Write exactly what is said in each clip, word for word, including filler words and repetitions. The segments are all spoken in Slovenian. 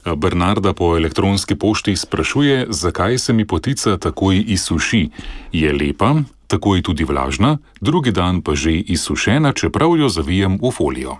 Bernarda po elektronski pošti sprašuje, zakaj se mi potica takoj izsuši. Je lepa, takoj tudi vlažna, drugi dan pa že izsušena, čeprav jo zavijem v folijo.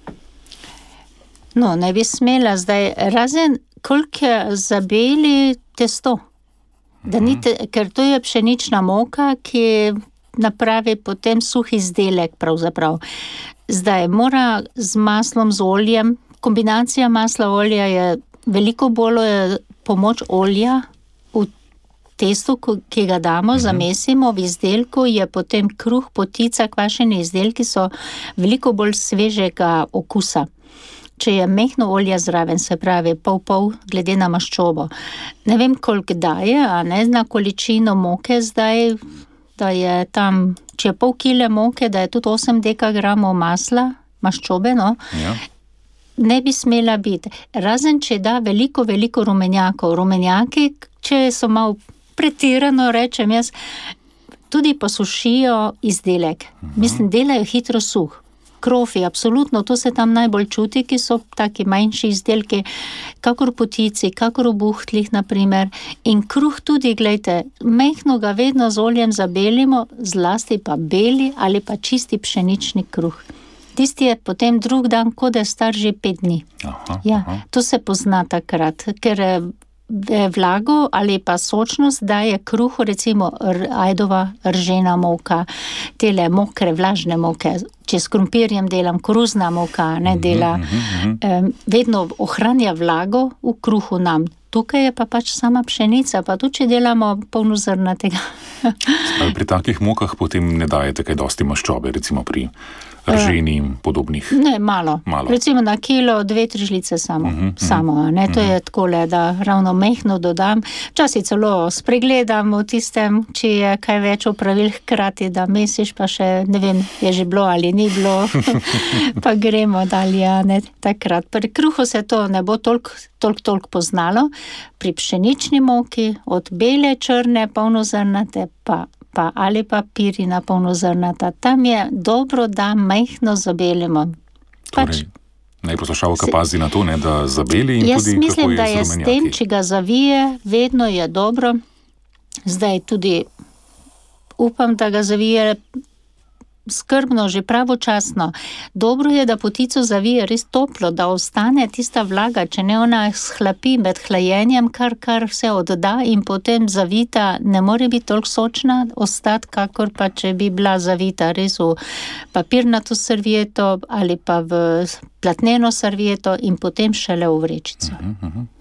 No, ne bi smela zdaj, razen koliko je zabeli testo. Da ni te, ker to je pšenična moka, ki napravi potem suh izdelek pravzaprav. Zdaj mora z maslom, z oljem, kombinacija masla olja je veliko bolj je pomoč olja v testu, ki ga damo, mm-hmm. zamesimo v izdelku, je potem kruh, potica, kvašeni izdelki so veliko bolj svežega okusa. Če je mehno olje zraven, se pravi pol-pol, glede na maščobo. Ne vem, koliko daje, a ne zna količino moke zdaj, da je tam, če je pol kile moke, da je tudi osem dekagramov masla, maščobe, no, Ja. ne bi smela biti. Razen, če da veliko, veliko rumenjakov. Rumenjaki, če so malo pretirano, rečem jaz, tudi posušijo izdelek. Mhm. Mislim, delajo hitro suh. Krofi, absolutno, to se tam najbolj čuti, ki so taki manjši izdelki, kakor potici, kakor v buhtlih, naprimer. In kruh tudi, glejte, mehno ga vedno z oljem zabelimo, zlasti pa beli ali pa čisti pšenični kruh. Tisti je potem drug dan, kot da je star že pet dni. Aha, Ja, aha. to se pozna takrat, ker eh, vlago ali pa sočnost daje kruhu, recimo r, ajdova ržena moka, tele mokre, vlažne moke, če s krompirjem delam, koruzna moka, ne dela, eh, vedno ohranja vlago v kruhu nam. Tukaj je pa pač sama pšenica, pa tudi če delamo polnozrnatega. Ali pri takih mokah potem ne dajete kaj dosti maščobe, recimo pri rženi in podobnih? Ne, malo. Malo. Recimo na kilo, dve, tri žlice samo. Mhm, samo, a ne, to je takole, da ravno mehno dodam. Včasih celo spregledam v tistem, če je kaj več opravil hkrati, da mesiš, pa še, ne vem, je že bilo ali ni bilo, pa gremo dalje, a ne, takrat. Pri kruhu se to ne bo toliko, toliko, toliko poznalo. Pri pšenični moki, od bele, črne, polnozrnate, pa pa ali pa pirina polnozrnata. Tam je dobro, da majhno zabelimo. Pač, Torej, naj poslušalka pazi na to, ne, da zabeli in jaz tudi mislim, kako je da z je s tem, rumenjaki. če ga zavije, vedno je dobro. Zdaj tudi upam, da ga zavije skrbno, že pravočasno. Dobro je, da potico zavije res toplo, da ostane tista vlaga, če ne ona shlapi med hlajenjem, kar, kar vse odda in potem zavita ne more biti toliko sočna ostati, kakor pa če bi bila zavita res v papirnato servieto ali pa v platneno servieto in potem šele v vrečico. Uh-huh, uh-huh.